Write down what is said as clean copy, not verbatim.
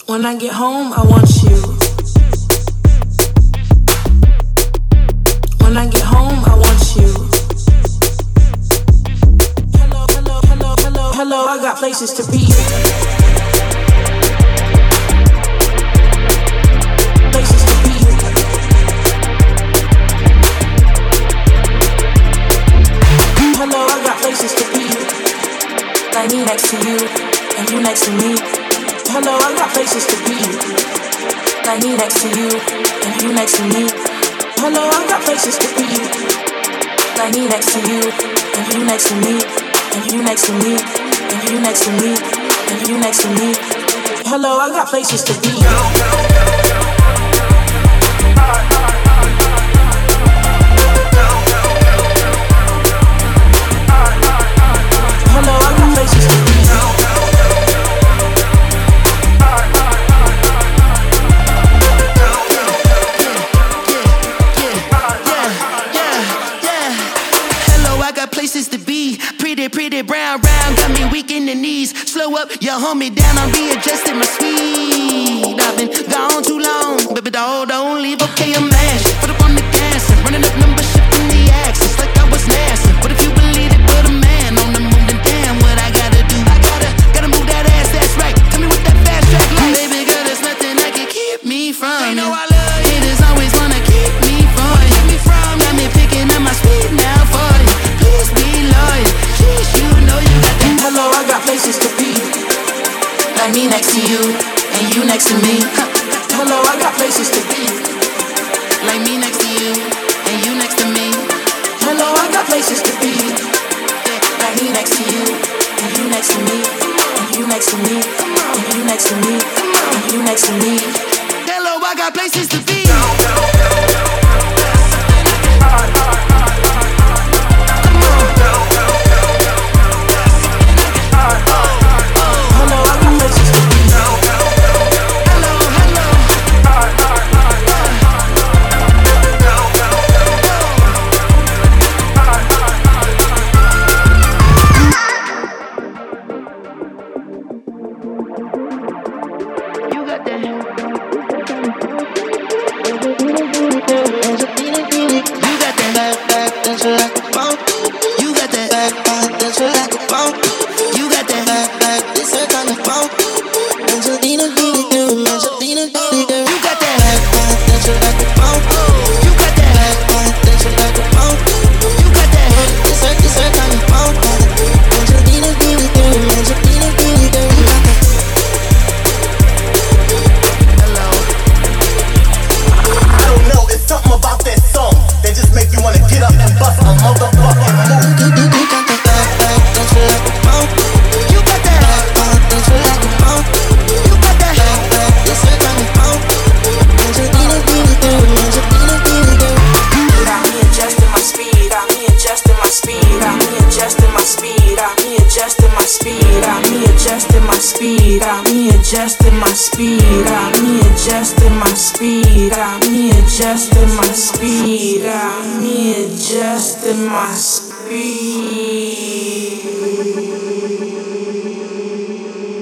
When I get home, I want you. When I get home, I want you. Hello, hello, hello, hello, hello, I got places to be. Places to be. Hello, I got places to be. Like me next to you, and you next to me. Hello, I got places to be. Like me next to you, and you next to me. Hello, I got places to be. Like me next to you, and you next to me, and you next to me, and you next to me, and you next to me. Hello, I got places to be. Hello, I got places to be. Places to be, pretty brown, got me weak in the knees. Slow up, you hold me down, I'm readjusting my speed. I've been gone too long, baby doll, don't leave, okay, I'm mashed. Put up on the gas and running up numbers, shifting the axis like I was NASA. But if you believe it, put a man on the moon, then damn what I gotta do. I gotta move that ass, that's right. Tell me what that fast track like. Baby girl, there's nothing that can keep me from you. Know I love you. Haters always wanna keep me from you. Got me picking up my speed now for you. Please be loyal. Jeez, you know you got that. Hello, I got places to be. Like me next to you, and you next to me. Hello, I got places to be. Like me next to you, and you next to me. Hello, I got places to be. Like me next to you, and you next to me, and you next to me, and you next to me, and you next to me. Hello, I got places to be. Adjusting my speed.